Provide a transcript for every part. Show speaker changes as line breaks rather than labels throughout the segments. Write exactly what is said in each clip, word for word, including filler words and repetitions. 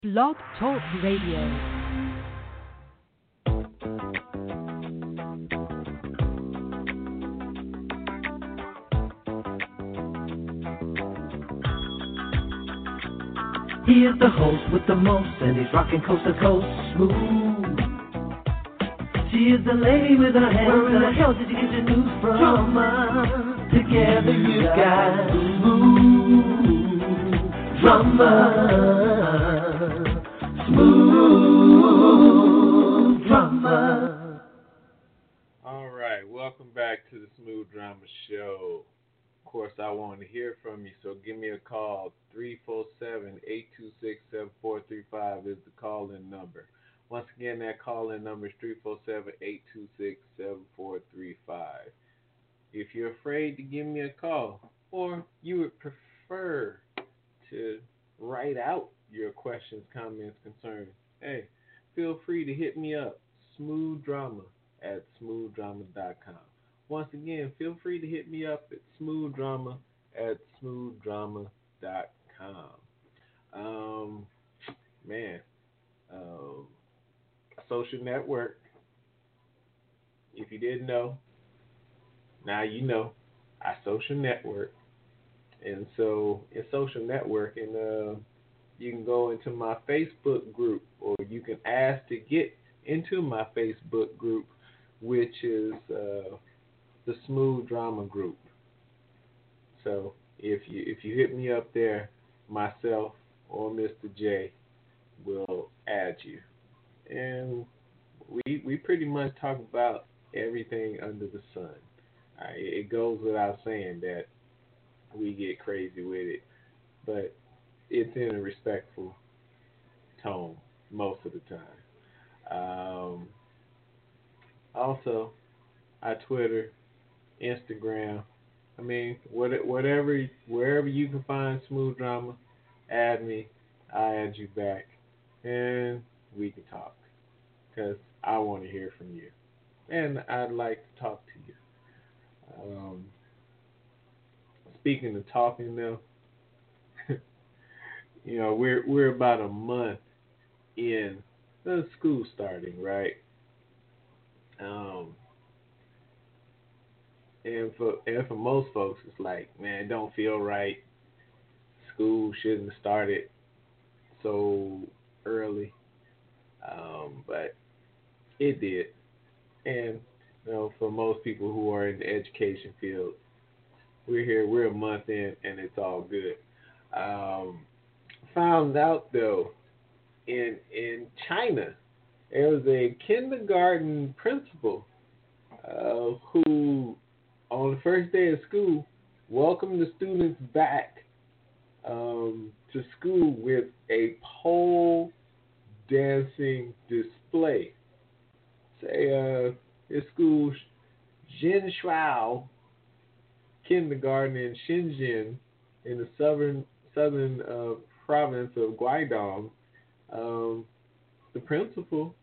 Blog Talk Radio.
He is the host with the most, and he's rocking coast to coast smooth. She is the lady with her hands. Where in the hell did you get your news from? Drama. Together you got smooth drama. Smooth drama.
All right, welcome back to the Smooth Drama Show. Of course, I want to hear from you, so give me a call. three four seven, eight two six, seven four three five is the call-in number. Once again, that call-in number is three four seven, eight two six, seven four three five. If you're afraid to give me a call, or you would prefer to write out your questions, comments, concerns, hey, feel free to hit me up, smoothdrama at smooth drama dot com. Once again, feel free to hit me up at smoothdrama at smooth drama dot com. Um, man, um, a social network. If you didn't know, now you know. I social network, and so in social networking, uh, you can go into my Facebook group, or you can ask to get into my Facebook group, which is uh, the Smooth Drama Group. So if you if you hit me up there, myself or Mister J will add you, and we we pretty much talk about everything under the sun. Uh, it goes without saying that we get crazy with it, but it's in a respectful tone most of the time. Um, also, I Twitter, Instagram. I mean, what, whatever, wherever you can find Smooth Drama, add me. I add you back, and we can talk, because I want to hear from you, and I'd like to talk to you. Um, speaking of talking, though, you know, we're we're about a month in the school starting, right? Um, and for and for most folks, it's like, man, it don't feel right. School shouldn't have started so early, um, but it did. And you know, for most people who are in the education field, we're here. We're a month in, and it's all good. Um, found out though, in in China, there was a kindergarten principal uh, who, on the first day of school, welcomed the students back um, to school with a pole dancing display. Say, uh, his school, Jin Shuao Kindergarten in Shenzhen, in the southern southern uh, province of Guangdong. Um, the principal,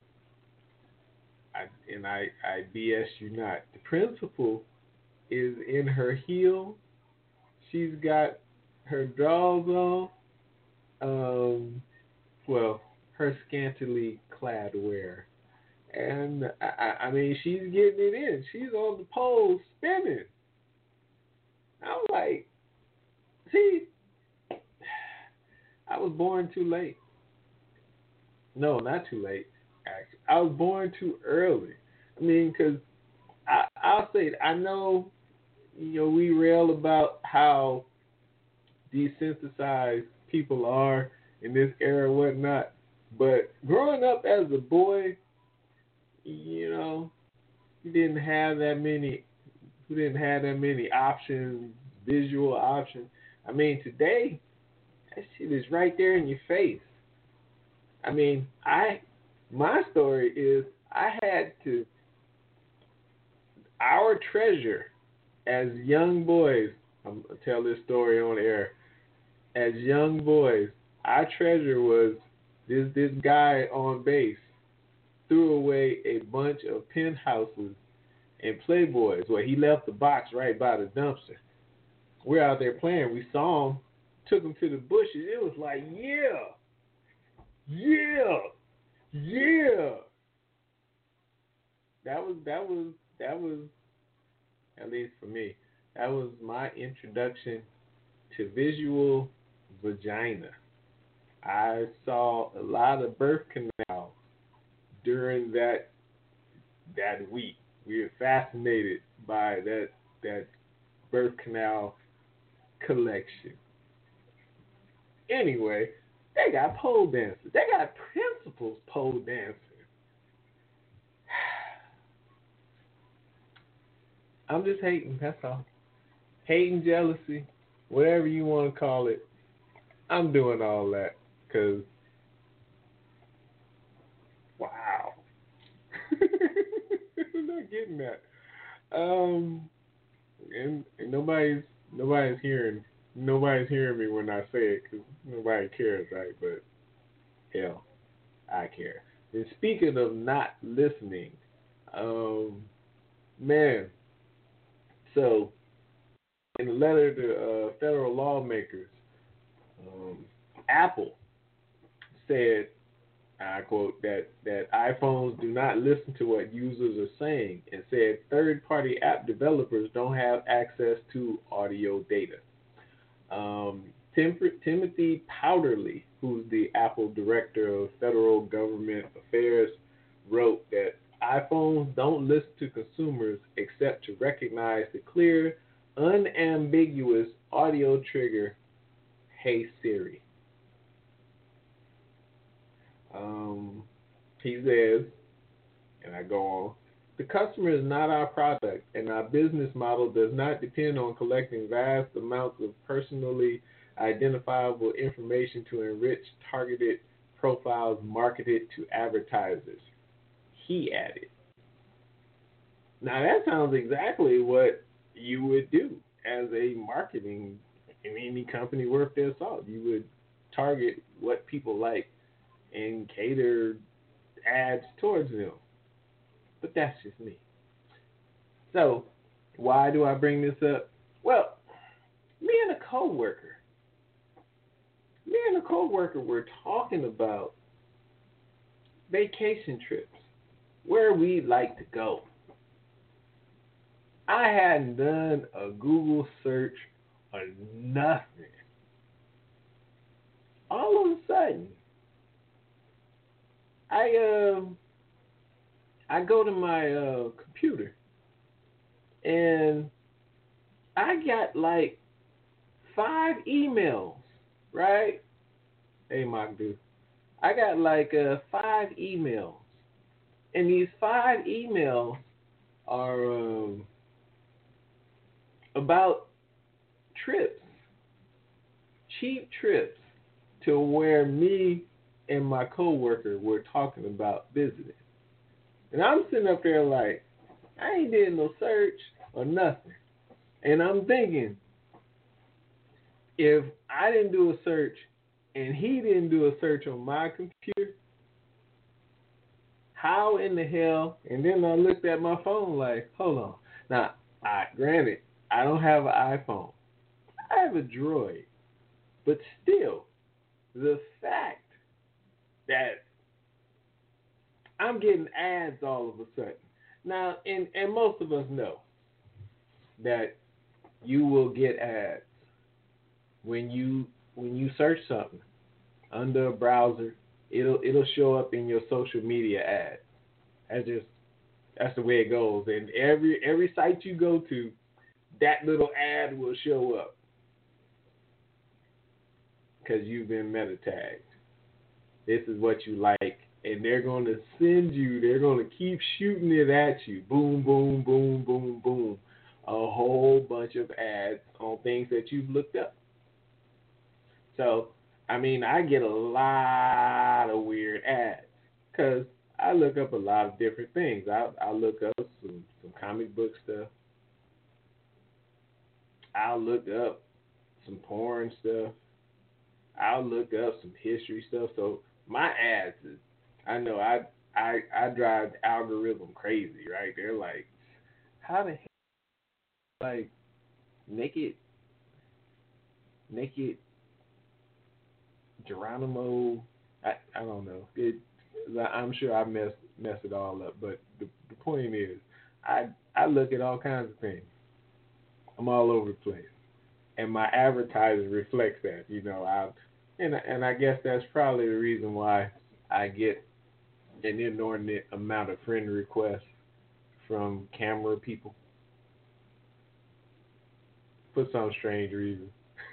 I, and I, I B S you not, the principal is in her heel. She's got her drawers on, um, well, her scantily clad wear. And, I, I mean, she's getting it in. She's on the pole spinning. I'm like, see, I was born too late. No, not too late, actually. I was born too early. I mean, because I'll say it, I know, you know, we rail about how desensitized people are in this era and whatnot, but growing up as a boy, you know, you didn't have that many, you didn't have that many options, visual options. I mean, today, that shit is right there in your face. I mean, I, my story is I had to, our treasure as young boys, I'm going to tell this story on air, as young boys, our treasure was this, this guy on base threw away a bunch of penthouses and Playboys. Well, he left the box right by the dumpster. We're out there playing. We saw him, took him to the bushes. It was like, yeah. Yeah, yeah. That was that was that was at least for me. That was my introduction to visual vagina. I saw a lot of birth canals during that that week. We were fascinated by that that birth canal collection. Anyway, they got pole dancers. They got principals pole dancing. I'm just hating, that's all. Hating, jealousy, whatever you want to call it. I'm doing all that because, wow. I'm not getting that. Um, and, and nobody's nobody's hearing nobody's hearing me when I say it because nobody cares, right? But hell, I care. And speaking of not listening, um, man. So in a letter to uh, federal lawmakers, um, Apple said, I quote, that, that iPhones do not listen to what users are saying and said third-party app developers don't have access to audio data. Um, Tim, Timothy Powderly, who's the Apple Director of Federal Government Affairs, wrote that iPhones don't listen to consumers except to recognize the clear, unambiguous audio trigger, "Hey Siri." Um, he says, and I go on, the customer is not our product, and our business model does not depend on collecting vast amounts of personally identifiable information to enrich targeted profiles marketed to advertisers, he added. Now that sounds exactly what you would do as a marketing in any company worth their salt. You would target what people like and cater ads towards them. But that's just me. So, why do I bring this up? Well, me and a coworker, me and a coworker were talking about vacation trips, where we'd like to go. I hadn't done a Google search or nothing. All of a sudden, I um I go to my uh, computer and I got like five emails, right? Hey, Magdu. I got like uh, five emails, and these five emails are um, about trips, cheap trips to where me and my coworker were talking about visiting. And I'm sitting up there like, I ain't did no search or nothing. And I'm thinking, if I didn't do a search and he didn't do a search on my computer, how in the hell? And then I looked at my phone like, hold on. Now, I, granted, I don't have an iPhone. I have a Droid. But still, the fact that I'm getting ads all of a sudden. Now, and, and most of us know that you will get ads when you when you search something under a browser. It'll it'll show up in your social media ad. That's just that's the way it goes. And every every site you go to, that little ad will show up because you've been meta tagged. This is what you like. And they're going to send you, they're going to keep shooting it at you. Boom, boom, boom, boom, boom. A whole bunch of ads on things that you've looked up. So, I mean, I get a lot of weird ads because I look up a lot of different things. I, I look up some, some comic book stuff. I'll look up some porn stuff. I'll look up some history stuff. So, my ads is, I know I I I drive the algorithm crazy, right? They're like, how the hell, like, naked, naked Geronimo I, I don't know. It, I'm sure I mess mess it all up, but the, the point is, I I look at all kinds of things. I'm all over the place, and my advertising reflects that. You know, I and and I guess that's probably the reason why I get an inordinate amount of friend requests from camera people for some strange reason.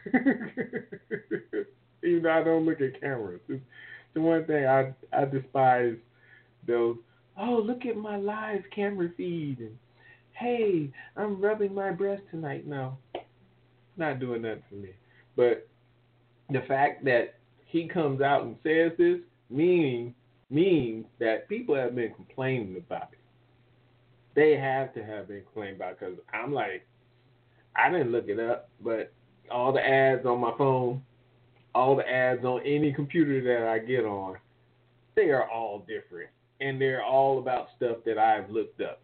Even though I don't look at cameras, it's the one thing I I despise those. Oh, look at my live camera feed, and hey, I'm rubbing my breast tonight. No, not doing that for me. But the fact that he comes out and says this meaning means that people have been complaining about it. They have to have been complaining about it, because I'm like, I didn't look it up, but all the ads on my phone, all the ads on any computer that I get on, they are all different. And they're all about stuff that I've looked up.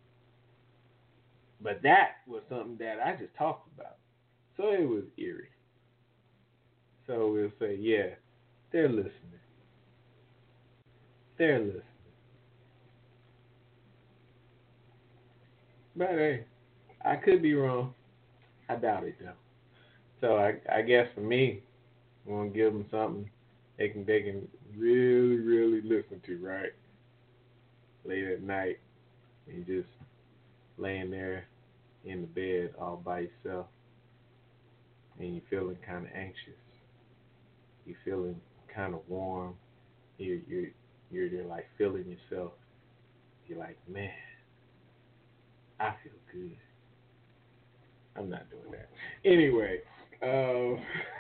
But that was something that I just talked about. So it was eerie. So we'll say, yeah, they're listening. They're listening. But hey, I could be wrong. I doubt it though. So I, I guess for me, I'm gonna give them something they can they can really really listen to, right? Late at night, and just laying there in the bed all by yourself, and you're feeling kind of anxious. You're feeling kind of warm. You're you're you're, you're like feeling yourself. You're like, man, I feel good. I'm not doing that. Anyway, um,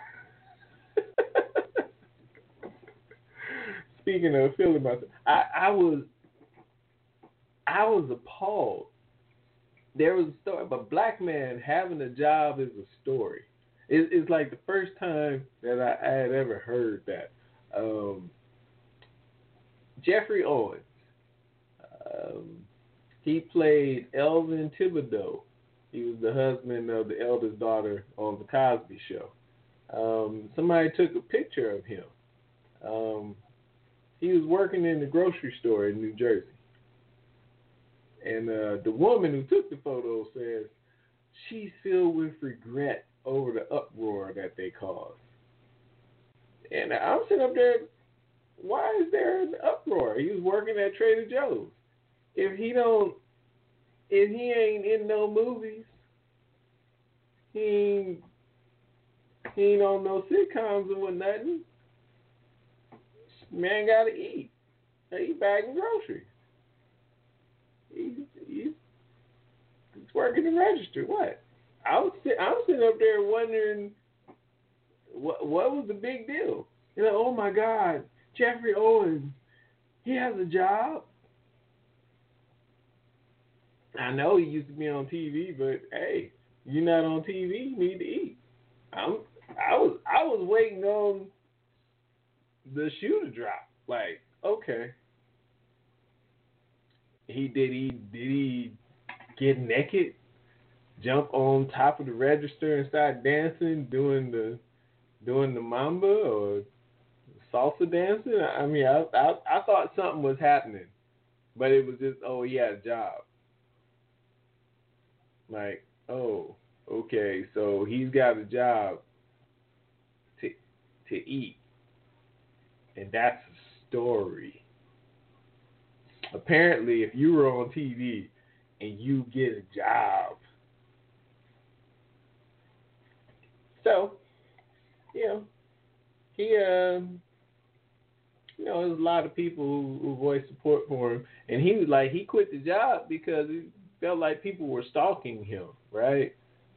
speaking of feeling myself, I, I was I was appalled. There was a story, but black man having a job is a story. It, it's like the first time that I, I had ever heard that. Um, Jeffrey Owens, um, he played Elvin Thibodeau. He was the husband of the eldest daughter on the Cosby Show. Um, somebody took a picture of him. Um, he was working in the grocery store in New Jersey. And uh, the woman who took the photo says she's filled with regret over the uproar that they caused. And I'm sitting up there, why is there an uproar? He was working at Trader Joe's. If he don't, if he ain't in no movies, he ain't, he ain't on no sitcoms or nothing. Man gotta eat. He bagging groceries. He, he, he's working the register. What? I was I'm sitting up there wondering what what was the big deal. You know, oh my God, Jeffrey Owens, he has a job. I know he used to be on T V, but hey, you're not on T V, you need to eat. I'm I was I was waiting on the shoe to drop. Like, okay. He did he did he get naked, jump on top of the register and start dancing, doing the doing the mamba or salsa dancing? I mean, I I, I thought something was happening, but it was just, oh, he had a job. Like, oh, okay, so he's got a job to to eat, and that's a story. Apparently, if you were on T V and you get a job, so you know he, um, you know, there's a lot of people who, who voiced support for him, and he was like, he quit the job because he felt like people were stalking him, right?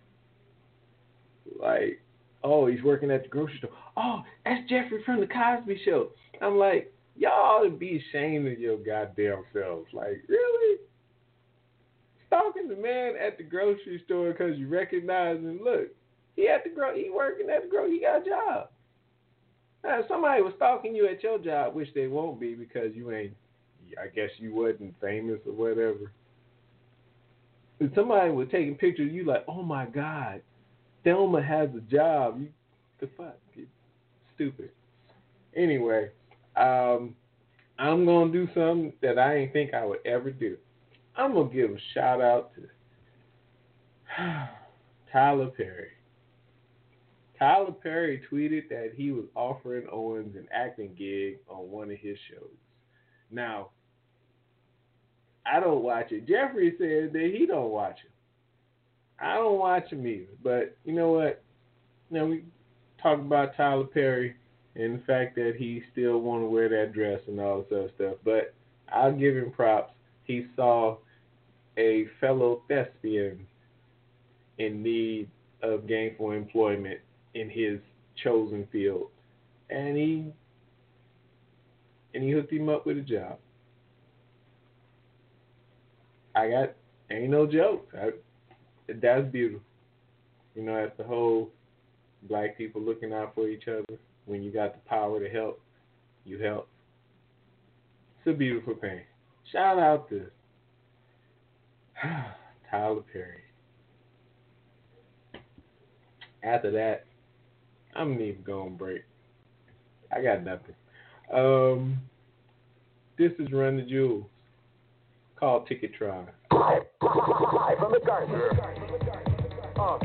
Like, oh, he's working at the grocery store. Oh, that's Jeffrey from the Cosby Show. I'm like, y'all ought to be ashamed of your goddamn selves. Like, really? Stalking the man at the grocery store because you recognize him? Look, he at the gro- he working at the grocery. He got a job. Now, if somebody was stalking you at your job, which they won't be because you ain't, I guess you wasn't famous or whatever. If somebody was taking pictures of you like, oh my God, Thelma has a job. You, the fuck? It's stupid. Anyway, Um, I'm gonna do something that I didn't think I would ever do. I'm gonna give a shout out to Tyler Perry. Tyler Perry tweeted that he was offering Owens an acting gig on one of his shows. Now, I don't watch it. Jeffrey said that he don't watch it. I don't watch him either. But you know what? Now we talk about Tyler Perry and the fact that he still want to wear that dress and all this other stuff. But I'll give him props. He saw a fellow thespian in need of gainful employment in his chosen field, and he and he hooked him up with a job. I got ain't no joke. I, that's beautiful. You know, that's the whole black people looking out for each other. When you got the power to help, you help. It's a beautiful thing. Shout out to Tyler Perry. After that, I'm gonna need to go on break. I got nothing. Um, this is Run the Jewels, called Ticketron.
Live from the garden. Uh.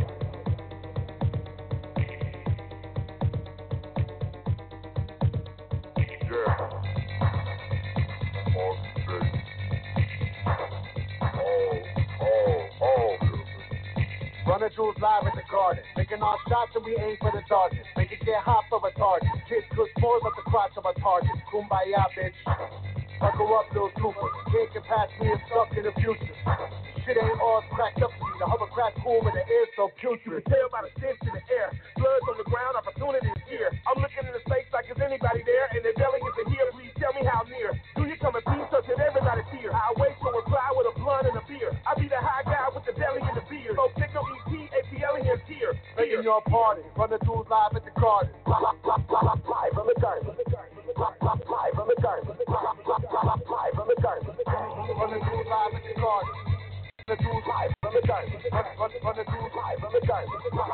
Run the Jewels live at the garden. Making our shots and we aim for the target. Make it get hot for a target. Kids cook s'mores at the crotch of a target. Kumbaya, bitch. Buckle up, little trooper. Can't get past me and stuck in the future. Shit ain't all cracked up to me. The hovercraft cool in the air so cute. You can tell by the stench in the air. Blood's on the ground, opportunity is here. I'm looking in the space like is anybody there? And the delegates are here, please tell me how near. Do you come in peace or should everybody fear? I wait for a reply with a blunt and a beer. I be the high guy with the belly and the beard. So signal E T, A P L, and here. Making your party. Run the Jewels live at the garden. Live from the garden. Live from the garden. Live from the garden. Run the Jewels live at the garden. The Jewels live from the garden. Run the Jewels live from the garden.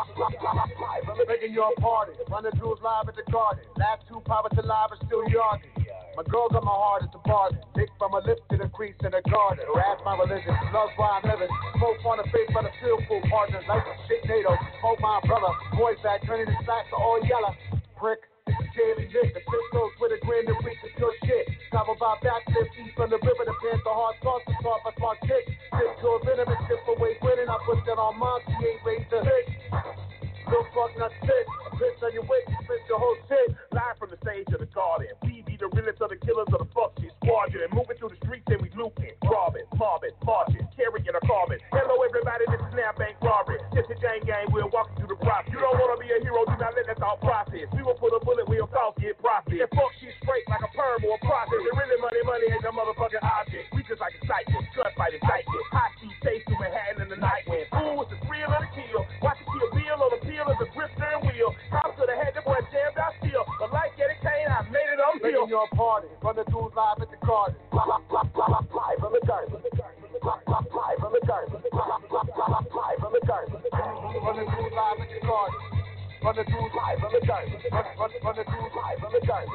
Live from the making your party. Run the Jewels live at the garden. Last two poverty live are still yarding. My girl got my heart at the bargain. Dick from my lips to the crease in the garden. Harass my religion. Love's why I'm living. Smoke on the face by the field full partners. Like a shit NATO. Smoke my brother. Boys back turning his slacks to all yellow. Prick. It's a daily lick. The pistols with a grin and reach your shit. Travel by backflip east from the river. The pants are hard sauce. The soft, a smart chick. Stick to a venomous tip away winning. I put that on mom. She ain't raised a bitch. Don't fuck not sick. Piss on your wig. Piss your whole shit. Live from the stage of the garden. We be the realest of the killers of the fuck shit squadron. Moving through the streets and we looting, robbing, mobbing, marching, carrying a carbon. Hello everybody, this is Snap Bank Robbery. This is Gang Gang, we're walking through the process. You don't want to be a hero, do not let that thought process. We will put a bullet where your thoughts get profit. And fuck shit straight like a perm or a process. And really money, money ain't no motherfucking object. We just like excitement, gunfight excitement. High speed chase through Manhattan in the night wind. Ooh, it's the thrill of the kill. Watch it kill Bill on the peel of the grip steering wheel. Cops could have had the boy jammed out still. But like yet it came, I made it on hill. Your party, run the Jewels live at the garden. Live from the garden. Live from the garden. Live from the garden. Run the Jewels live at the garden. Run the Jewels live from the garden. Run the Jewels live from the garden.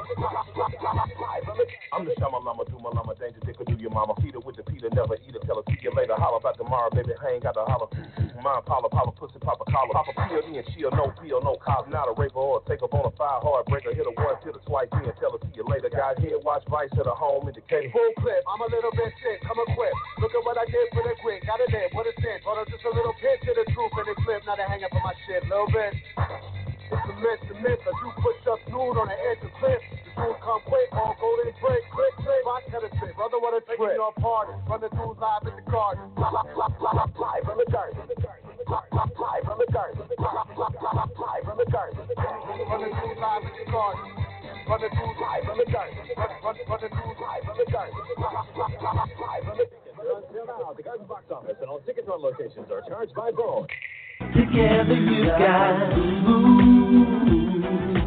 I'm the Shama Lama, do my Lama, danger dick, do your mama. Feed her with the Peter, never eat her, tell her see you later. Holla about tomorrow, baby, hang got the holler. Mine, Paula, Paula, pussy, papa, collar. Papa, peel me and she'll no feel, no cop, not a raper or a take up on a fire hard breaker. Hit her once, hit her twice, then tell her see you later. Got here, watch Vice at her home, indicating full clip. I'm a little bit sick, come equipped. Look at what I did for the quick, got it there, what a sense. Hold on, just a little pinch of the truth in the clip. Now they hang up on my shit, little bit. It's a myth, the myth, I do push up nude on the edge of cliff. The dudes come quick, all golden break, click, click. Rock tell a trip, brother, what a trip. Taking your party, run the Jewels live at the garden. Live from the garden. Live from the garden. Live from the garden. Run the Jewels live at the garden. Run the Jewels live from the garden. Run the Jewels live from the garden. Live from the until now, the Garden Box Office and all Ticketron locations are charged by Bone.
Together you got smooth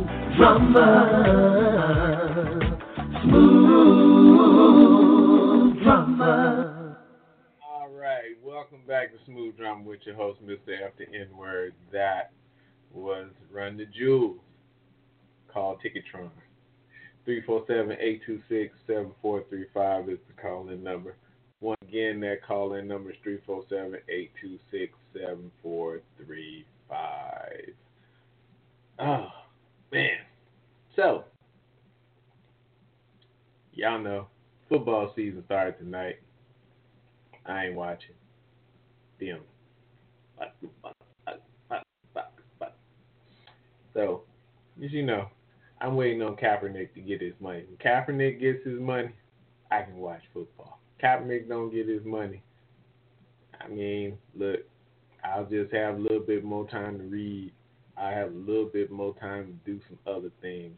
drummer, smooth drummer.
All right, welcome back to Smooth Drummer with your host, Mister F the N-Word. That was Run the Jewels, called Ticketron. three four seven, eight two six, seven four three five is the call-in number. Once again, that call-in number is three four seven, eight two six, seven four three five. Oh, man. So, y'all know, football season started tonight. I ain't watching. Damn. So, as you know, I'm waiting on Kaepernick to get his money. When Kaepernick gets his money, I can watch football. Kaepernick don't get his money. I mean, look, I'll just have a little bit more time to read. I have a little bit more time to do some other things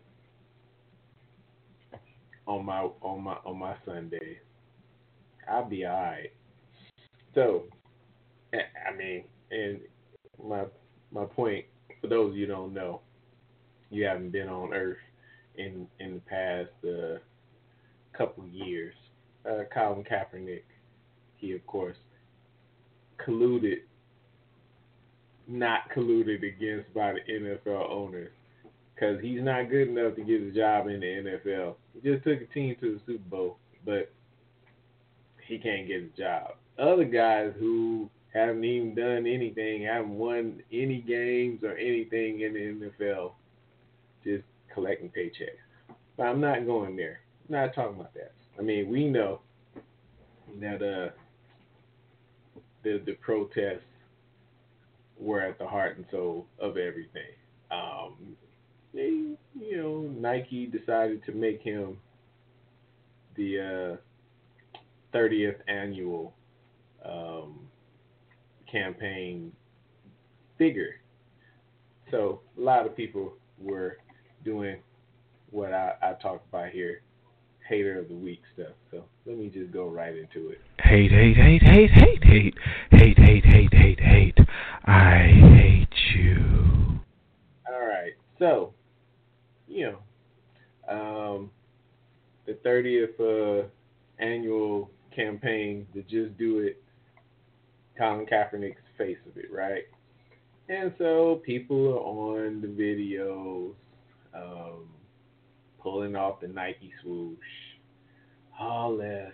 on my on my on my Sundays. I'll be all right. So, I mean, and my my point for those of you who don't know, you haven't been on Earth in in the past uh, couple years. Uh, Colin Kaepernick, he of course colluded. Not colluded against by the N F L owners because he's not good enough to get a job in the N F L. He just took a team to the Super Bowl, but he can't get a job. Other guys who haven't even done anything, haven't won any games or anything in the N F L, just collecting paychecks. But I'm not going there. I'm not talking about that. I mean, we know that uh, the the protests were at the heart and soul of everything. Um, they, you know, Nike decided to make him the uh, thirtieth annual um, campaign figure. So a lot of people were doing what I, I talked about here, hater of the week stuff. So let me just go right into it.
Hate, hate, hate, hate, hate, hate, hate, hate, hate, hate, hate. I hate you.
All right. So, you know, um, the thirtieth uh, annual campaign, the Just Do It, Colin Kaepernick's face of it, right? And so people are on the videos, um, pulling off the Nike swoosh, all this.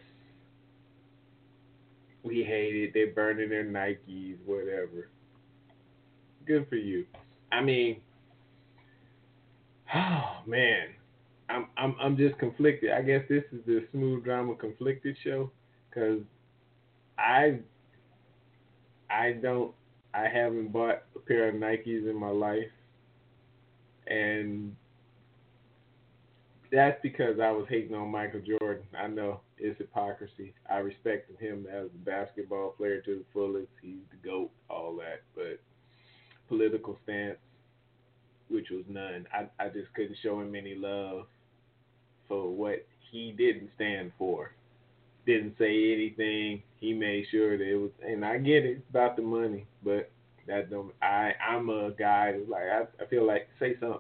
We hate it. They're burning their Nikes, whatever. Good for you. I mean, oh man, I'm I'm I'm just conflicted. I guess this is the Smooth Drama Conflicted show because I I don't I haven't bought a pair of Nikes in my life, and that's because I was hating on Michael Jordan. I know it's hypocrisy. I respected him as a basketball player to the fullest. He's the GOAT, all that. But political stance, which was none. I, I just couldn't show him any love for what he didn't stand for. Didn't say anything. He made sure that it was, and I get it, it's about the money, but that don't. I I'm a guy who's like I, I feel like say something.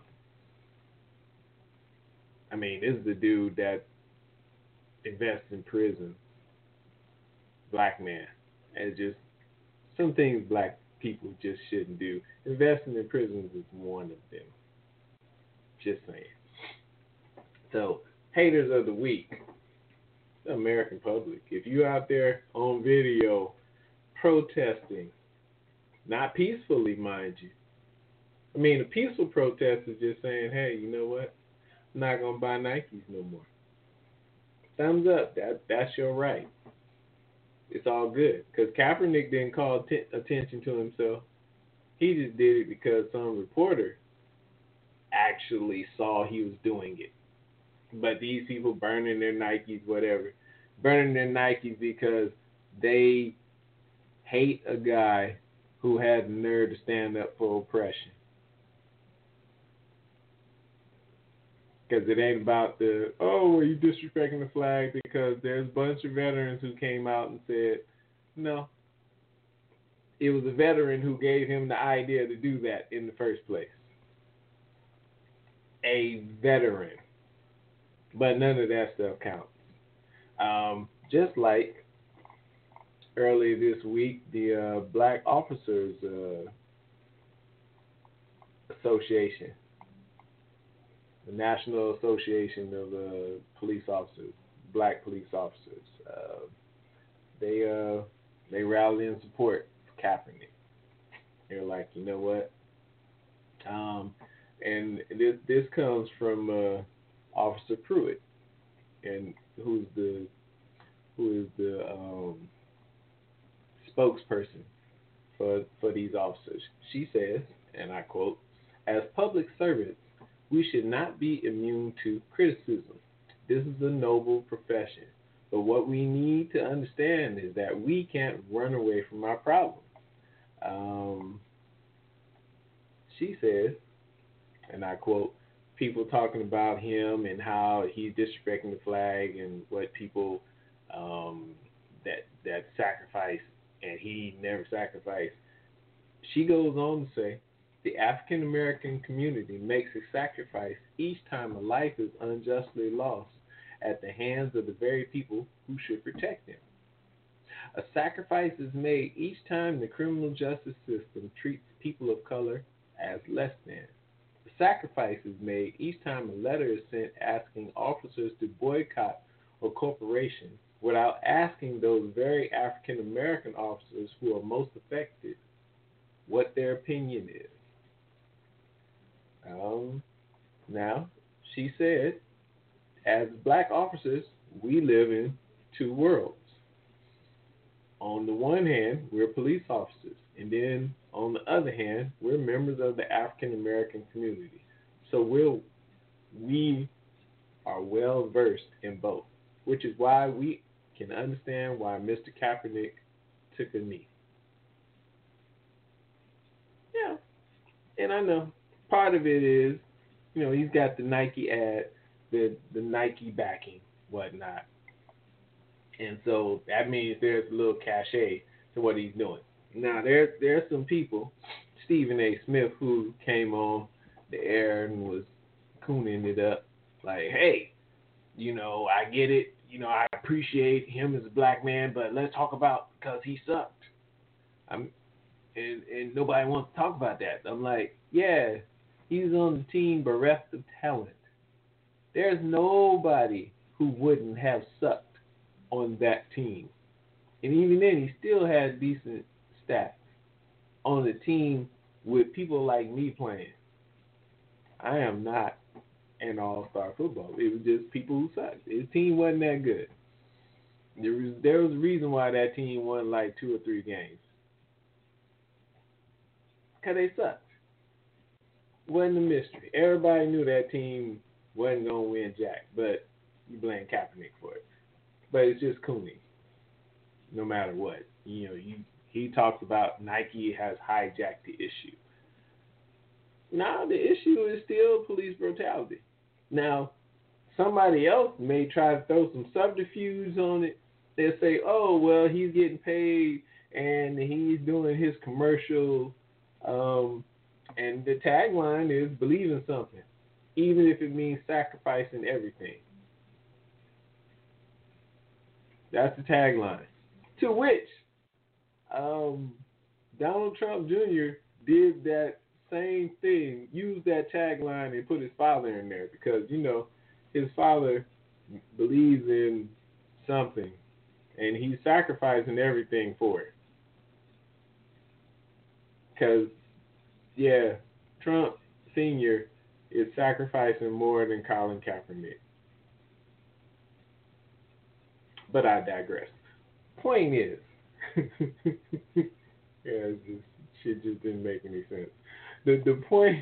I mean, this is the dude that invests in prisons. Black man. And just some things black people just shouldn't do. Investing in prisons is one of them. Just saying. So, haters of the week. The American public. If you out there on video protesting, not peacefully, mind you. I mean, a peaceful protest is just saying, hey, you know what? I'm not going to buy Nikes no more. Thumbs up. That That's your right. It's all good. Because Kaepernick didn't call t- attention to himself. He just did it because some reporter actually saw he was doing it. But these people burning their Nikes, whatever, burning their Nikes because they hate a guy who had the nerve to stand up for oppression. Because it ain't about the, oh, are you disrespecting the flag? Because there's a bunch of veterans who came out and said, no. It was a veteran who gave him the idea to do that in the first place. A veteran. But none of that stuff counts. Um, just like earlier this week, the uh, Black Officers uh, Association the National Association of uh, Police Officers, Black Police Officers. Uh, they uh, they rallied in support of Kaepernick. They're like, you know what? Um, and this this comes from uh, Officer Pruitt, and who's the who is the um, spokesperson for for these officers. She says, and I quote, "As public servants, we should not be immune to criticism. This is a noble profession. But what we need to understand is that we can't run away from our problems." Um, she says, and I quote, "People talking about him and how he's disrespecting the flag and what people um, that that sacrifice and he never sacrificed." She goes on to say, "The African American community makes a sacrifice each time a life is unjustly lost at the hands of the very people who should protect them. A sacrifice is made each time the criminal justice system treats people of color as less than. A sacrifice is made each time a letter is sent asking officers to boycott a corporation without asking those very African American officers who are most affected what their opinion is." Um, now, she said, as black officers, we live in two worlds. On the one hand, we're police officers, and then on the other hand, we're members of the African American community. So we'll, we are well versed in both, which is why we can understand why Mister Kaepernick took a knee. Yeah, and I know part of it is, you know, he's got the Nike ad, the the Nike backing, whatnot. And so that means there's a little cachet to what he's doing. Now, there there's some people, Stephen A. Smith, who came on the air and was cooning it up, like, hey, you know, I get it. You know, I appreciate him as a black man, but let's talk about because he sucked. I'm, and, and nobody wants to talk about that. I'm like, yeah, he's on the team bereft of talent. There's nobody who wouldn't have sucked on that team. And even then, he still had decent stats on the team with people like me playing. I am not an all-star football. It was just people who sucked. His team wasn't that good. There was, there was a reason why that team won like two or three games. Because they sucked. Wasn't a mystery. Everybody knew that team wasn't going to win jack, but you blame Kaepernick for it. But it's just Cooney, no matter what. You know, you, he talks about Nike has hijacked the issue. Now the issue is still police brutality. Now, somebody else may try to throw some subterfuge on it. They'll say, oh, well, he's getting paid and he's doing his commercial, um, and the tagline is believe in something, even if it means sacrificing everything. That's the tagline. To which um, Donald Trump Junior did that same thing, used that tagline and put his father in there because, you know, his father believes in something and he's sacrificing everything for it. Because, yeah, Trump Senior is sacrificing more than Colin Kaepernick. But I digress. Point is, yeah, it's just, shit just didn't make any sense. The the point,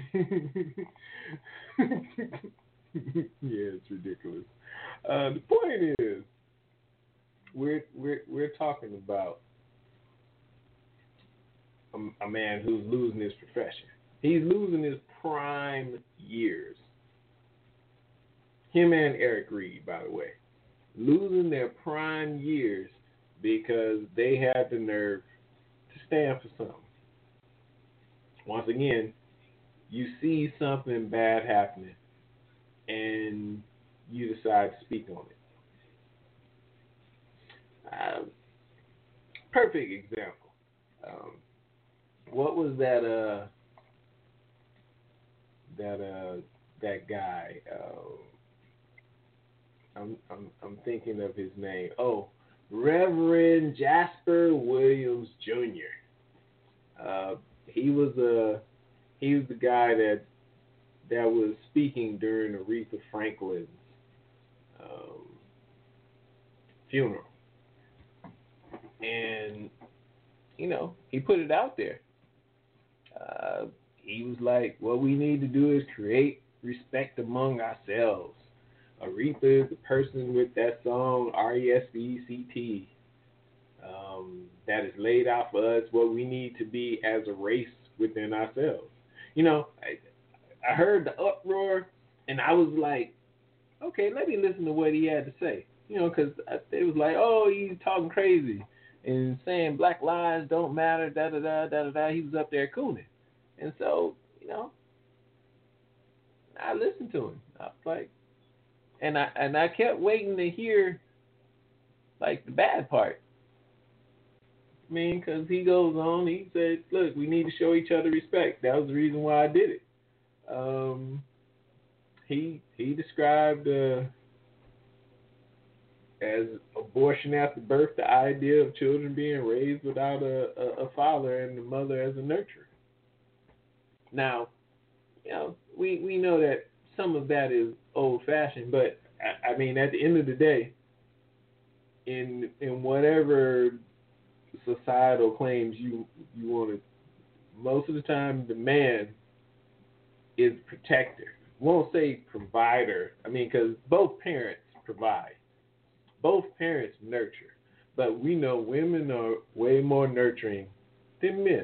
yeah, it's ridiculous. Uh, the point is, we're we're we're talking about a, a man who's losing his profession. He's losing his prime years. Him and Eric Reed, by the way, losing their prime years because they had the nerve to stand for something. Once again, you see something bad happening and you decide to speak on it. Uh, perfect example. Um, what was that? Uh, that uh, that guy. Uh, I'm I'm I'm thinking of his name. Oh, Reverend Jasper Williams Junior Uh, he was a he was the guy that that was speaking during Aretha Franklin's um, funeral, and you know he put it out there. Uh, he was like, "What we need to do is create respect among ourselves." Aretha is the person with that song R E S P C T um, that is laid out for us what we need to be as a race within ourselves. You know, I, I heard the uproar and I was like, okay, let me listen to what he had to say. You know, because it was like, oh, he's talking crazy and saying black lives don't matter, da da da da da da. He was up there cooning, and so you know, I listened to him. I was like. And I and I kept waiting to hear, like, the bad part. I mean, because he goes on, he said, look, we need to show each other respect. That was the reason why I did it. Um, he he described uh, as abortion after birth the idea of children being raised without a, a, a father and the mother as a nurturer. Now, you know, we, we know that some of that is old-fashioned, but I, I mean, at the end of the day, in in whatever societal claims you you want to, most of the time the man is protector. Won't say provider. I mean, because both parents provide, both parents nurture, but we know women are way more nurturing than men.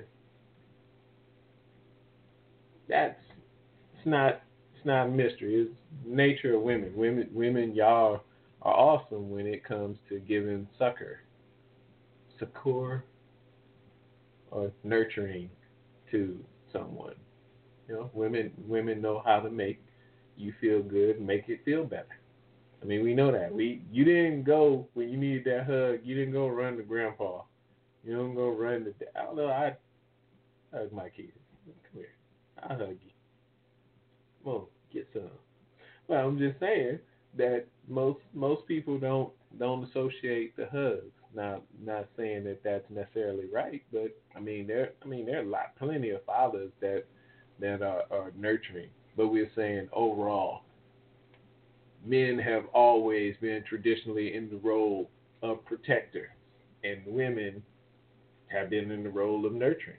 That's it's not. Not a mystery. It's nature of women. Women, women, y'all are awesome when it comes to giving succor, succor, or nurturing to someone. You know, women, women know how to make you feel good, and make it feel better. I mean, we know that. We, you didn't go when you needed that hug. You didn't go run to grandpa. You don't go run to. I don't know. I hug my kids. Come here. I'll hug you. Come on. Get some. Well, I'm just saying that most most people don't don't associate the hugs. Now, not saying that that's necessarily right, but I mean there I mean there are a lot, plenty of fathers that that are, are nurturing. But we're saying overall, men have always been traditionally in the role of protector, and women have been in the role of nurturing,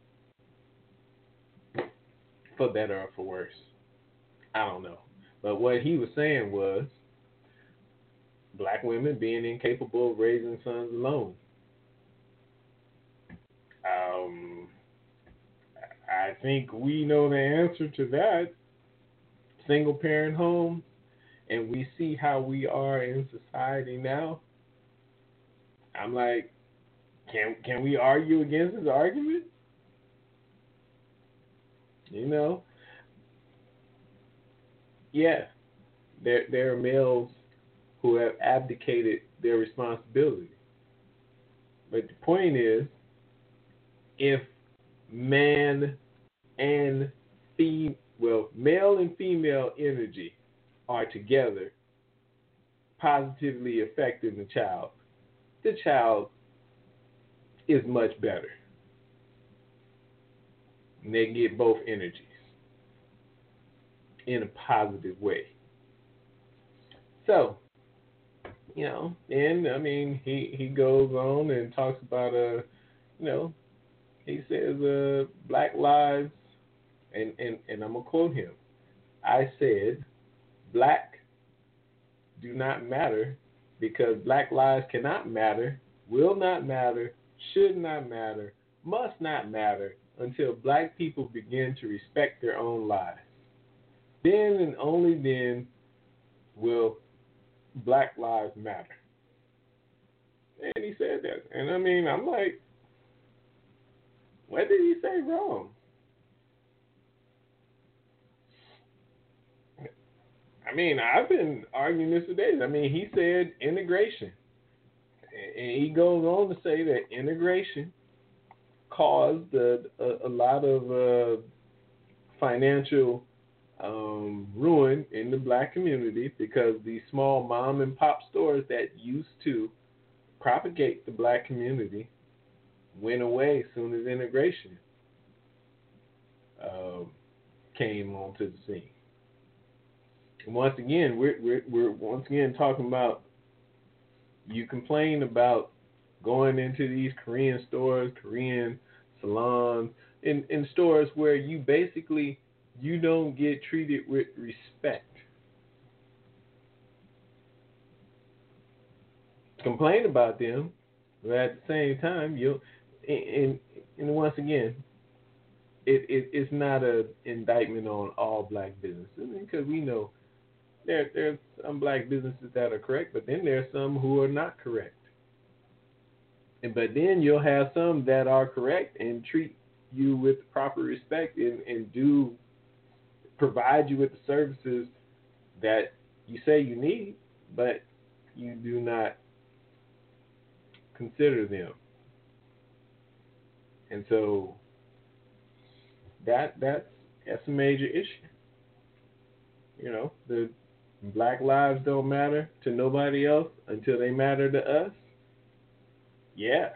for better or for worse. I don't know. But what he was saying was black women being incapable of raising sons alone. Um, I think we know the answer to that. Single parent homes, and we see how we are in society now. I'm like, can can we argue against his argument? You know? Yeah, there there are males who have abdicated their responsibility. But the point is, if man and fem well, male and female energy are together, positively affecting the child, the child is much better. And they get both energies in a positive way. So, you know, and I mean, he, he goes on and talks about, uh, you know, he says, uh, black lives, and, and, and I'm going to quote him. I said, black do not matter because black lives cannot matter, will not matter, should not matter, must not matter until black people begin to respect their own lives. Then and only then will black lives matter. And he said that. And I mean, I'm like, what did he say wrong? I mean, I've been arguing this for days. I mean, he said integration. And he goes on to say that integration caused a, a, a lot of uh, financial um, ruin in the black community because these small mom and pop stores that used to propagate the black community went away as soon as integration um, came onto the scene. And once again, we're, we're we're once again talking about, you complain about going into these Korean stores, Korean salons, in, in stores where you basically you don't get treated with respect. Complain about them, but at the same time, you and, and once again, it, it it's not an indictment on all black businesses, because we know there there's some black businesses that are correct, but then there's some who are not correct. And but then you'll have some that are correct and treat you with proper respect and, and do provide you with the services that you say you need, but you do not consider them. And so that that's that's a major issue. You know, the black lives don't matter to nobody else until they matter to us. Yeah.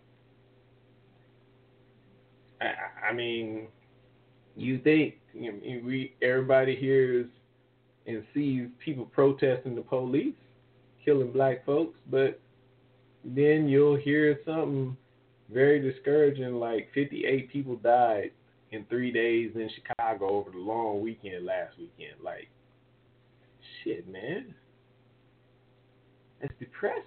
I, I mean, you think you know, we everybody hears and sees people protesting the police, killing black folks, but then you'll hear something very discouraging like fifty-eight people died in three days in Chicago over the long weekend last weekend. Like, shit, man. That's depressing.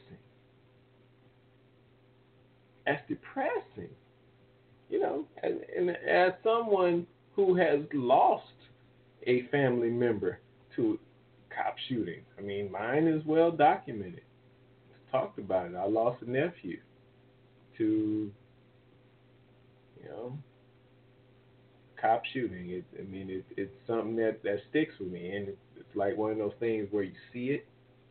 That's depressing. You know, and, and as someone who has lost a family member to cop shooting, I mean, mine is well documented. Talked about it. I lost a nephew to, you know, cop shooting. It, I mean, it, it's something that, that sticks with me, and it's, it's like one of those things where you see it,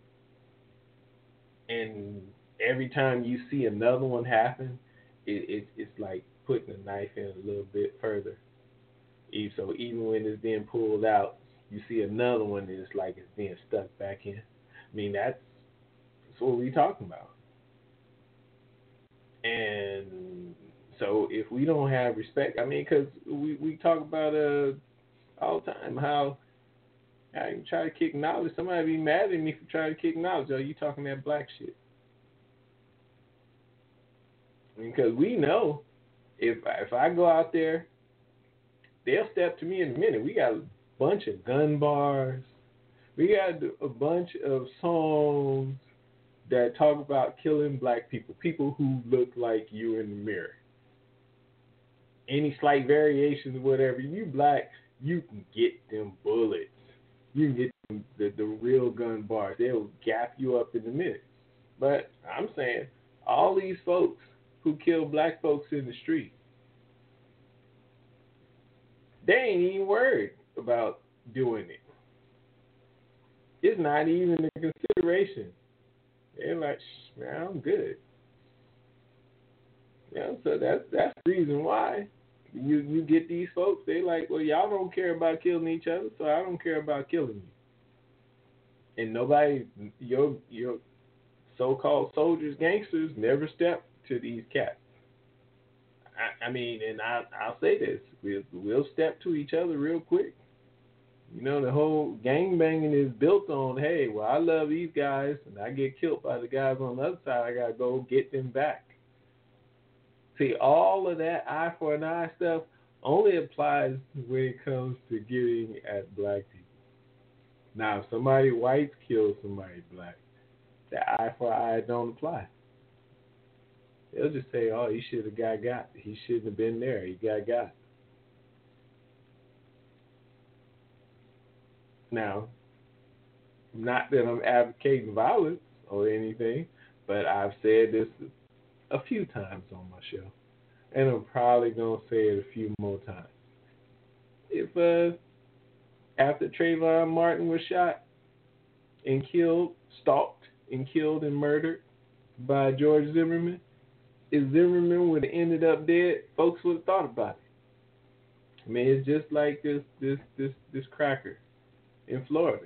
and every time you see another one happen, it, it it's like putting a knife in a little bit further. So even when it's being pulled out, you see another one, and it's like it's being stuck back in. I mean, that's That's what we're talking about. And so if we don't have respect, I mean, because we, we talk about uh, all the time how I can try to kick knowledge. Somebody be mad at me for trying to kick knowledge. Oh, you talking that black shit. I mean, because we know if, if I go out there, they'll step to me in a minute. We got a bunch of gun bars. We got a bunch of songs that talk about killing black people, people who look like you in the mirror. Any slight variations, whatever, you black, you can get them bullets. You can get them, the, the real gun bars. They'll gap you up in a minute. But I'm saying, all these folks who kill black folks in the street, they ain't even worried about doing it. It's not even a consideration. They're like, man, I'm good. You know, so that's that's the reason why you you get these folks. They like, well, y'all don't care about killing each other, so I don't care about killing you. And nobody, your your so-called soldiers, gangsters, never step to these cats. I, I mean, and I I'll say this: we'll we'll step to each other real quick. You know, the whole gang banging is built on, hey, well, I love these guys, and I get killed by the guys on the other side. I got to go get them back. See, all of that eye for an eye stuff only applies when it comes to getting at black people. Now, if somebody white kills somebody black, that eye for eye don't apply. They'll just say, oh, he should have got got. He shouldn't have been there. He got got. Now, not that I'm advocating violence or anything, but I've said this a few times on my show, and I'm probably going to say it a few more times. If uh, after Trayvon Martin was shot and killed, stalked and killed and murdered by George Zimmerman, if Zimmerman would have ended up dead, folks would have thought about it. I mean, it's just like this this this this cracker in Florida.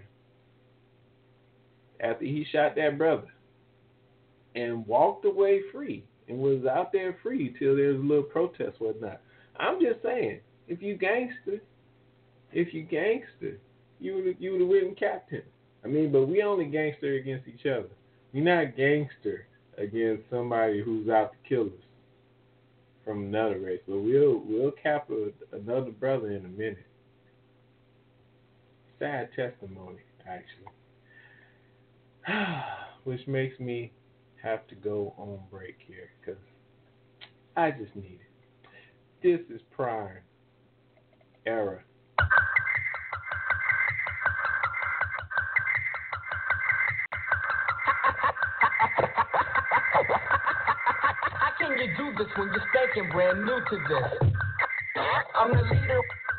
After he shot that brother and walked away free and was out there free till there was a little protest, whatnot. I'm just saying, if you gangster, if you gangster, you would you would have went and capped him. I mean, but we only gangster against each other. We're not gangster against somebody who's out to kill us from another race. But we'll we'll cap a, another brother in a minute. Sad testimony, actually. Which makes me have to go on break here because I just need it. This is Prime Era.
How can you do this when you're thinking brand new to this? I'm the leader.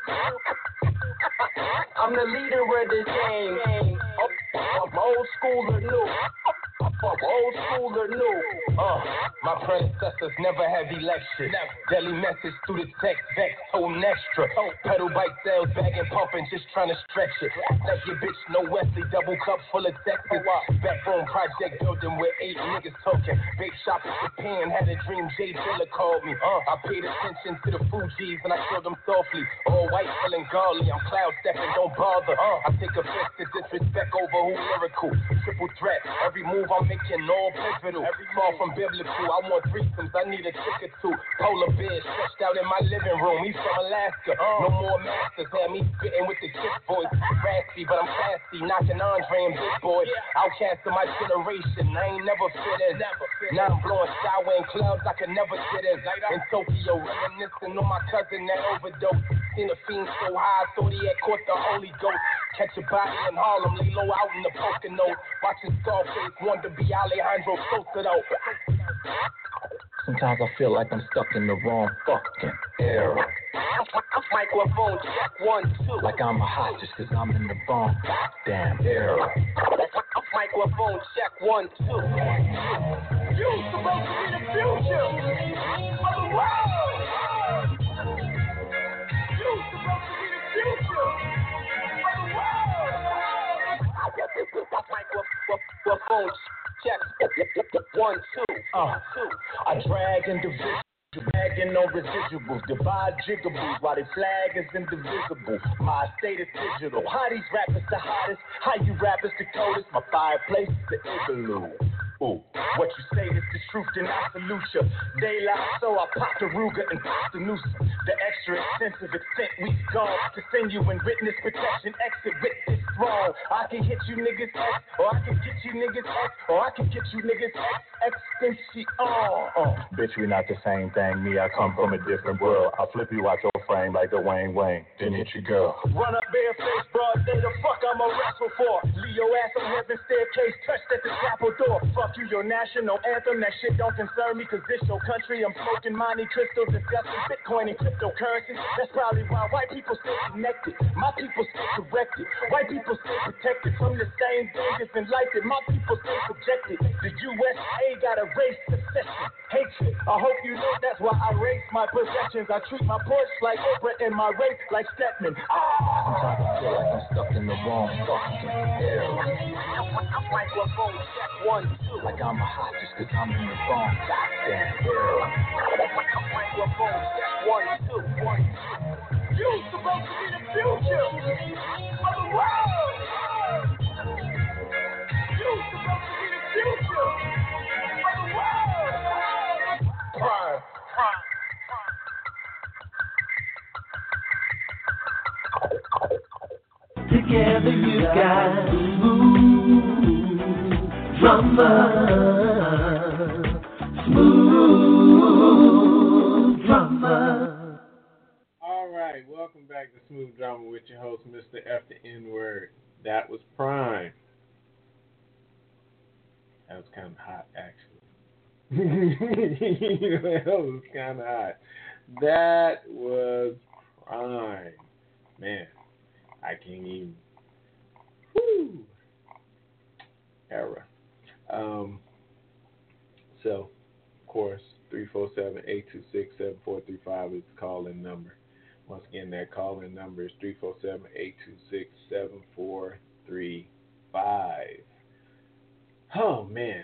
I'm the leader of this game. I'm old school or new. Old school or new. Uh, my predecessors never had elections. Daily message through the text, vex, told extra. Pedal bike sales, bagging, pumping, just trying to stretch it. Let your bitch know Wesley, double cup full of Texas. Backbone project building with eight niggas talking. Big shop in Japan, had a dream, Jay Dilla called me. Uh, I paid attention to the Fugees and I killed them softly. All white, feeling godly, I'm cloud stepping, don't bother. Uh, I take offense to disrespect over who lyrical. Triple threat, every move I'm making all pivotal. Every far from biblical, I want threesomes, I need a chick or two. Polar bear stretched out in my living room. He's from Alaska, no more masters. Had me spitting with the kiss voice. Raspy, but I'm classy, knocking Andre and Big Boy. Outcast of my generation, I ain't never fit in. Now I'm blowing shower in clubs I could never get in. In Tokyo, reminiscing on my cousin that overdosed. Seen a fiend so high, I thought he had caught the Holy Ghost. Catch a body in Harlem, lay low out in the Poconos. Watching Scarface, want to be Alejandro Sosa though. Sometimes I feel like I'm stuck in the wrong fucking era. Microphone check one, two. Like I'm a hot just cause I'm in the wrong goddamn era. Microphone check one, two. You supposed to be the future of the world. You supposed to be the future of the world. Microphone check one, two. Uh, two. I drag and division. Dragging no residuals, divide jiggables while they flag is indivisible. My state is digital. How these rappers the hottest? How you rappers the coldest? My fireplace is the igloo. Ooh, what you say is the truth, then I salute ya. Daylight, so I pop the Ruger and pop the noose. The extra extensive extent we've gone to send you in witness protection. Exit with this throne. I can hit you niggas X, or I can get you niggas X, or I can get you niggas X, extension. Oh, oh. Bitch, we not the same thing. Me, I come from a different world. I flip you out your frame like the Wayne Wayne. Then hit your girl. Run up bareface, broad day. The fuck I'm a wrestle for. Leo ass on heaven staircase, touched at the chapel door. Fuck you, your national anthem. That shit don't concern me, cause this your country. I'm smoking Monte Cristo, discussing Bitcoin and cryptocurrency. That's probably why white people stay connected. My people stay corrected. White people stay protected from the same dangers in life that my people stay subjected. The U S A got a race obsession, hatred. I hope you know that's why I race my possessions. I treat my Porsche like Oprah and my race like Stedman. Ah! Sometimes I feel like I'm stuck in the wrong fucking era. Microphone check one, two. Like I'm a hot just cause I'm in the wrong goddamn era. Microphone check one, two, one, two. You supposed to be the future of the world. You supposed to be the future of the world. Prime, prime.
Together you got smooth drama, smooth drama.
All right, welcome back to Smooth Drama with your host, Mister F the N-Word. That was Prime. That was kind of hot, actually. That was kind of hot. That was Prime. Man, I can't even. Whew. Era. Um, so, of course, three four seven, eight two six, seven four three five is the call-in number. Once again, that call-in number is three four seven, eight two six, seven four three five. Oh, man.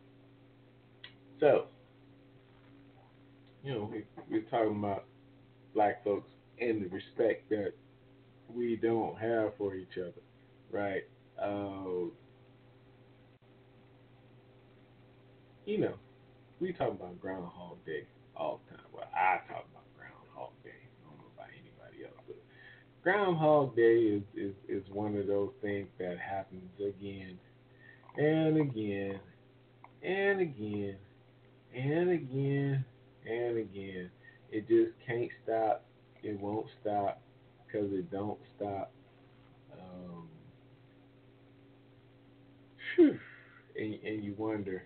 So, you know, we, we're talking about black folks and the respect that we don't have for each other, right? Uh, you know, we talk about Groundhog Day all the time. Well, I talk about Groundhog Day. I don't know about anybody else, but Groundhog Day is, is, is one of those things that happens again and again and again and again and again. It just can't stop. It won't stop because it don't stop. Um, whew, and, and you wonder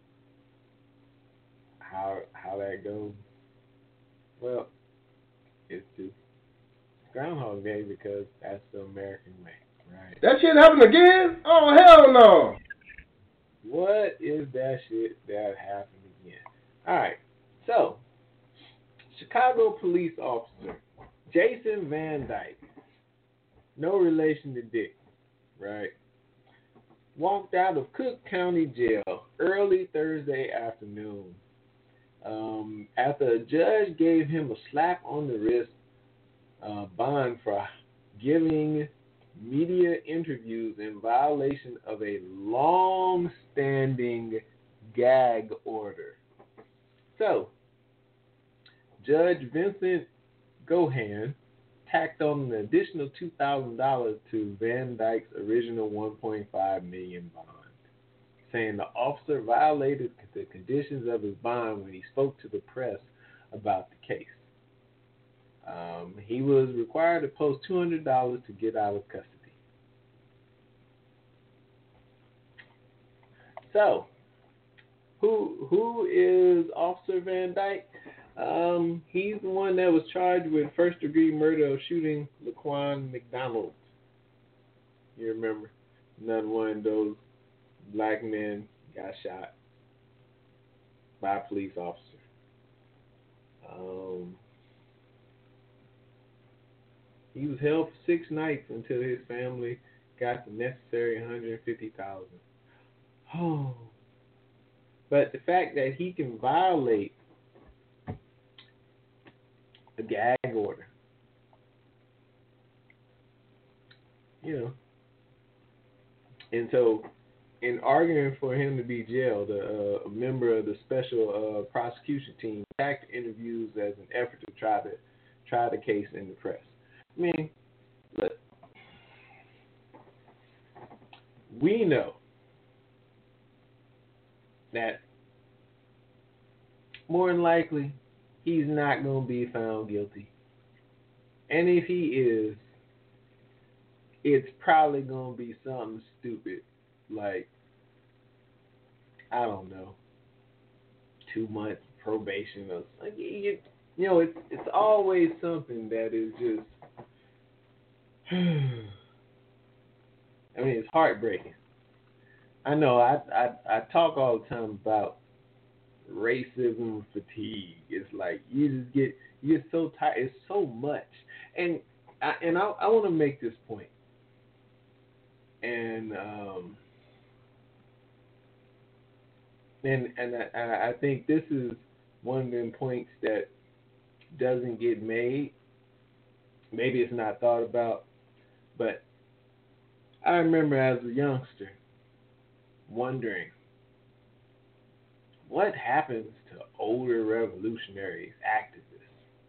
how how that goes. Well, it's just Groundhog Day because that's the American way, right?
That shit happened again? Oh, hell no.
What is that shit that happened again? All right, so Chicago police officer Jason Van Dyke, no relation to Dick, right, walked out of Cook County Jail early Thursday afternoon um, after a judge gave him a slap on the wrist uh, bond for giving media interviews in violation of a long-standing gag order. So, Judge Vincent Gohan tacked on an additional two thousand dollars to Van Dyke's original one point five million dollars bond, saying the officer violated the conditions of his bond when he spoke to the press about the case. Um, he was required to post two hundred dollars to get out of custody. So, who who is Officer Van Dyke? Um, he's the one that was charged with first-degree murder of shooting Laquan McDonald. You remember? Another one of those black men got shot by a police officer. Um, he was held for six nights until his family got the necessary one hundred fifty thousand dollars. Oh. But the fact that he can violate a gag order, you know, and so in arguing for him to be jailed, uh, a member of the special uh, prosecution team attacked interviews as an effort to try to try the case in the press. I mean, look, we know that more than likely he's not going to be found guilty. And if he is, it's probably going to be something stupid like, I don't know, two months probation or something. You, you know, it's, it's always something that is just, I mean, it's heartbreaking. I know I, I I talk all the time about racism fatigue. It's like you just get you get so tired. It's so much, and I, and I I want to make this point, and um and and I, I think this is one of them points that doesn't get made. Maybe it's not thought about, but I remember as a youngster wondering what happens to older revolutionaries, activists.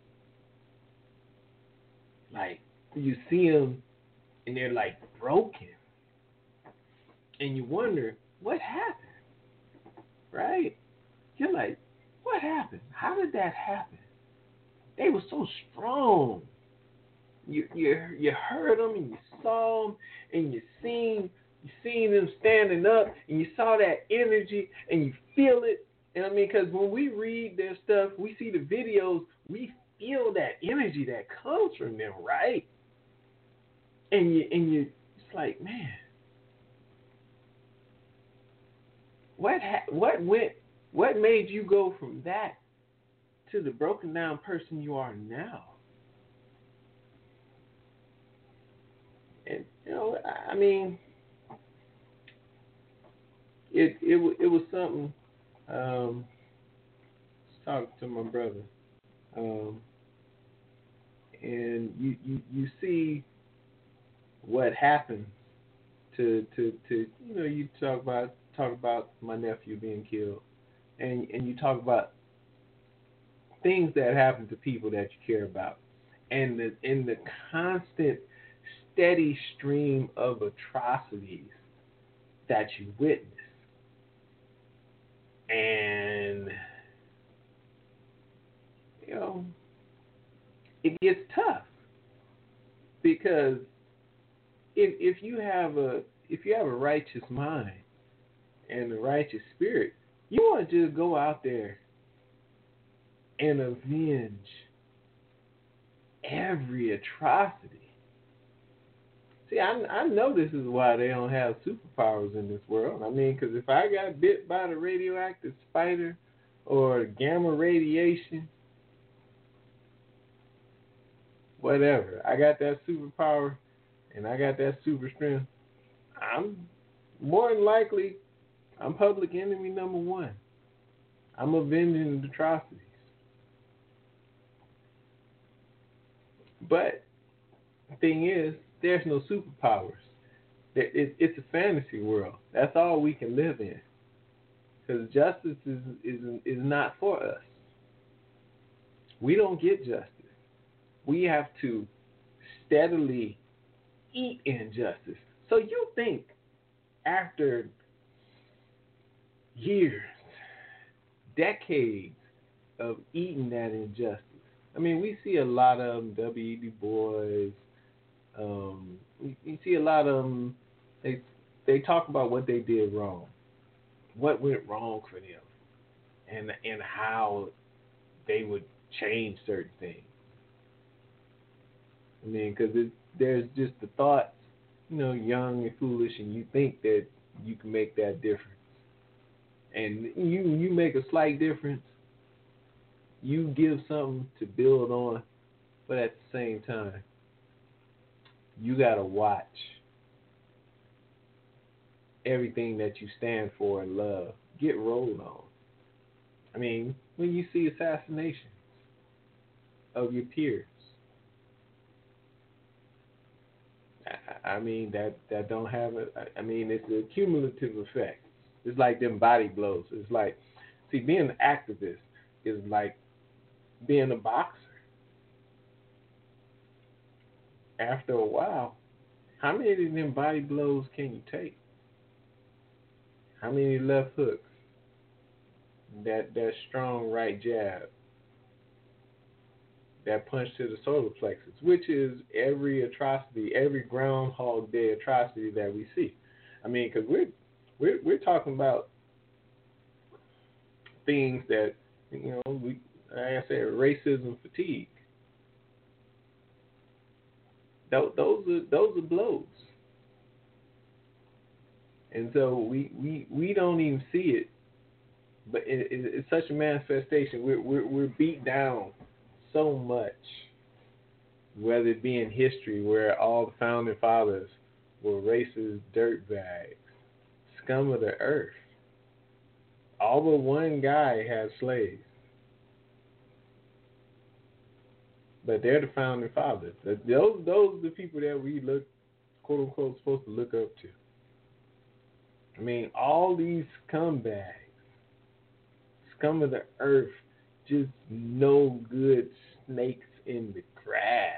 Like, you see them and they're like broken, and you wonder what happened, right? You're like, what happened? How did that happen? They were so strong. You you you heard them and you saw them and you seen you seen them standing up and you saw that energy and you feel it. And I mean, because when we read their stuff, we see the videos, we feel that energy that comes from them, right? And you and you, it's like, man, what ha- what went what made you go from that to the broken down person you are now? You know, I mean, it it wa- it was something. Um, talking to my brother, um, and you, you you see what happened to to to you know you talk about talk about my nephew being killed, and and you talk about things that happen to people that you care about, and the in the constant steady stream of atrocities that you witness, and you know it gets tough because if if you have a if you have a righteous mind and a righteous spirit, you want to just go out there and avenge every atrocity. See, I, I know this is why they don't have superpowers in this world. I mean, because if I got bit by the radioactive spider or gamma radiation, whatever, I got that superpower and I got that super strength, I'm more than likely, I'm public enemy number one. I'm avenging the atrocities. But the thing is, there's no superpowers. It's a fantasy world. That's all we can live in. Because justice is, is, is not for us. We don't get justice. We have to steadily eat injustice. So you think after years, decades of eating that injustice, I mean, we see a lot of them, W E. Du Bois, um, we, we see a lot of them, they, they talk about what they did wrong, what went wrong for them, and, and how they would change certain things. I mean, because there's just the thoughts, you know, young and foolish, and you think that you can make that difference. And you you make a slight difference, you give something to build on, but at the same time, you got to watch everything that you stand for and love get rolled on. I mean, when you see assassinations of your peers, I mean, that, that don't have a, I mean, it's a cumulative effect. It's like them body blows. It's like, see, being an activist is like being a boxer. After a while, how many of them body blows can you take? How many left hooks? That, that strong right jab? That punch to the solar plexus, which is every atrocity, every Groundhog Day atrocity that we see. I mean, because we're, we're we're talking about things that, you know, we, like I said, racism fatigue. Those, those are those are blows, and so we we, we don't even see it, but it, it, it's such a manifestation. We're we're, we're beat down so much, whether it be in history where all the founding fathers were racist dirtbags, scum of the earth. All but one guy had slaves. But they're the founding fathers. Those those are the people that we look, quote unquote, supposed to look up to. I mean, all these scumbags, scum of the earth, just no good snakes in the grass.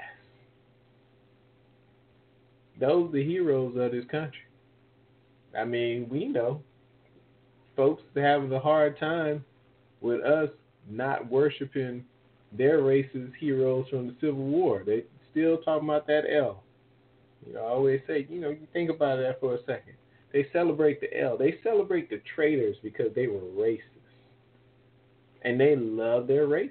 Those are the heroes of this country. I mean, we know folks having a hard time with us not worshiping their racist heroes from the Civil War. They still talking about that L. You know, I always say, you know, you think about that for a second. They celebrate the L. They celebrate the traitors because they were racist. And they love their races.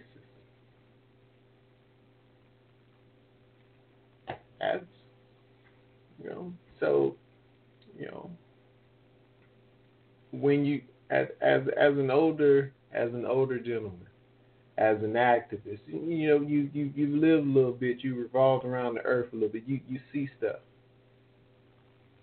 As, you know, so, you know, when you, as as as an older as an older gentleman, as an activist, you know, you you you live a little bit, you revolve around the earth a little bit, you you see stuff.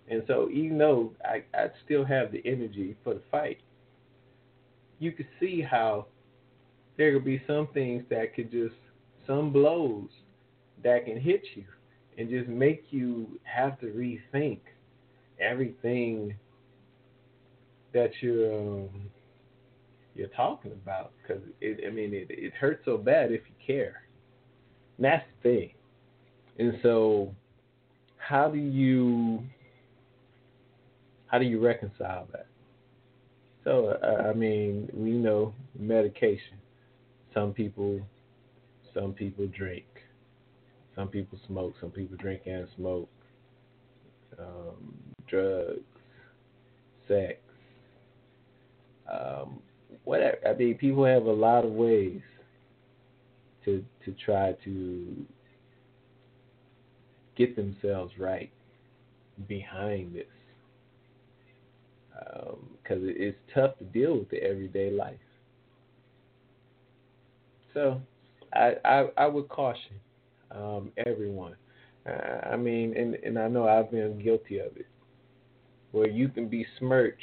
And so even though I, I still have the energy for the fight, you could see how there could be some things that could just, some blows that can hit you and just make you have to rethink everything that you're um, you're talking about. Because, I mean, it, it hurts so bad if you care. And that's the thing. And so how do you how do you reconcile that? So, uh, I mean, we know medication. Some people, some people drink. Some people smoke. Some people drink and smoke. Um, drugs, sex, um, whatever. I mean, people have a lot of ways to to try to get themselves right behind this, because um, it's tough to deal with the everyday life. So, I I, I would caution um, everyone. Uh, I mean, and, and I know I've been guilty of it, where you can besmirch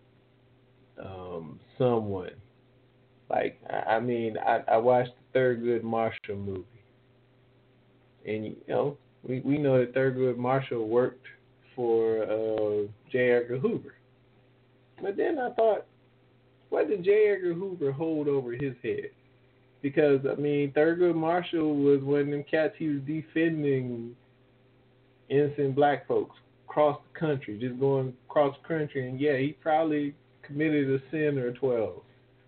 um, someone. Like, I, I mean, I, I watched the Thurgood Marshall movie, and you know, we, we know that Thurgood Marshall worked for uh, J. Edgar Hoover. But then I thought, what did J. Edgar Hoover hold over his head? Because, I mean, Thurgood Marshall was one of them cats, he was defending innocent black folks across the country, just going across the country, and yeah, he probably committed a sin or twelve.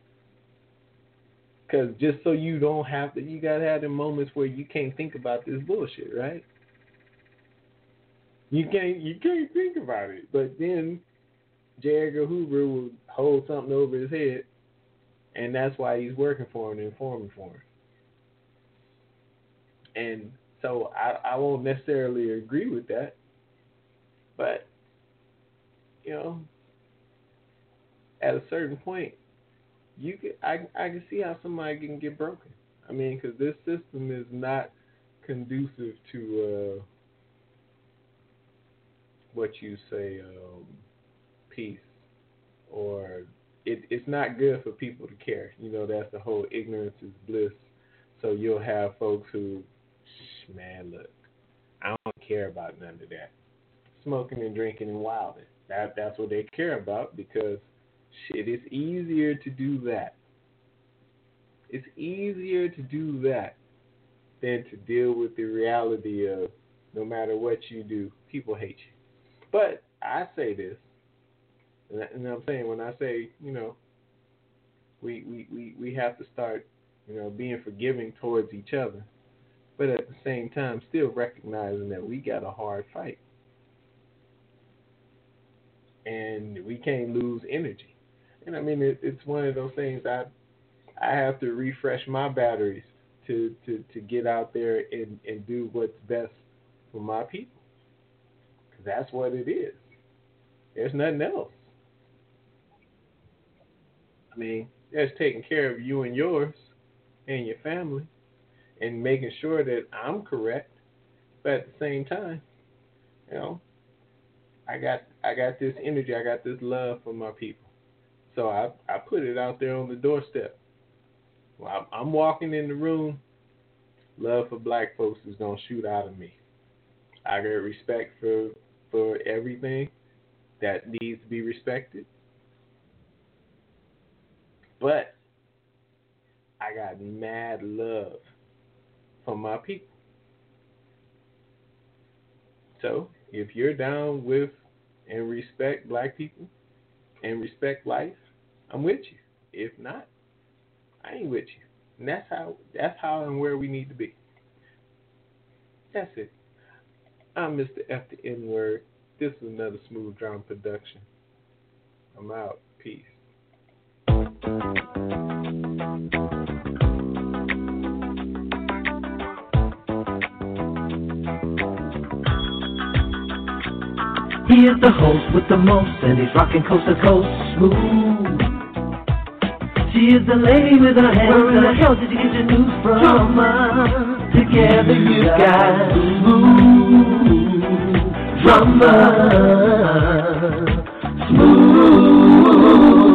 Because just so you don't have to, you got to have the moments where you can't think about this bullshit, right? You can't, you can't think about it. But then J. Edgar Hoover would hold something over his head, and that's why he's working for him and informing for him. And so I, I won't necessarily agree with that, but, you know, at a certain point, you can, I, I can see how somebody can get broken. I mean, because this system is not conducive to uh, what you say, um, peace, or it, it's not good for people to care. You know, that's the whole ignorance is bliss. So you'll have folks who, man, look, I don't care about none of that. Smoking and drinking and wilding. That, that's what they care about, because shit, it's easier to do that. It's easier to do that than to deal with the reality of no matter what you do, people hate you. But I say this, and I'm saying, when I say, you know, we, we, we, we have to start, you know, being forgiving towards each other, but at the same time still recognizing that we got a hard fight. And we can't lose energy. And I mean, it, it's one of those things I I have to refresh my batteries to, to, to get out there and, and do what's best for my people. Because that's what it is. There's nothing else. I mean, there's taking care of you and yours and your family and making sure that I'm correct. But at the same time, you know, I got I got this energy, I got this love for my people. So I, I put it out there on the doorstep. Well, I'm, I'm walking in the room, love for black folks is going to shoot out of me. I got respect for for everything that needs to be respected. But I got mad love for my people. So if you're down with and respect black people and respect life, I'm with you. If not, I ain't with you. And that's how that's how and where we need to be. That's it. I'm Mister F the N-Word. This is another Smooth Drama production. I'm out. Peace.
He is the host with the most, and he's rocking coast to coast smooth. She is the lady with her hands. Where in the hell did you get your news from? Drama. Together you got smooth. drama. Smooth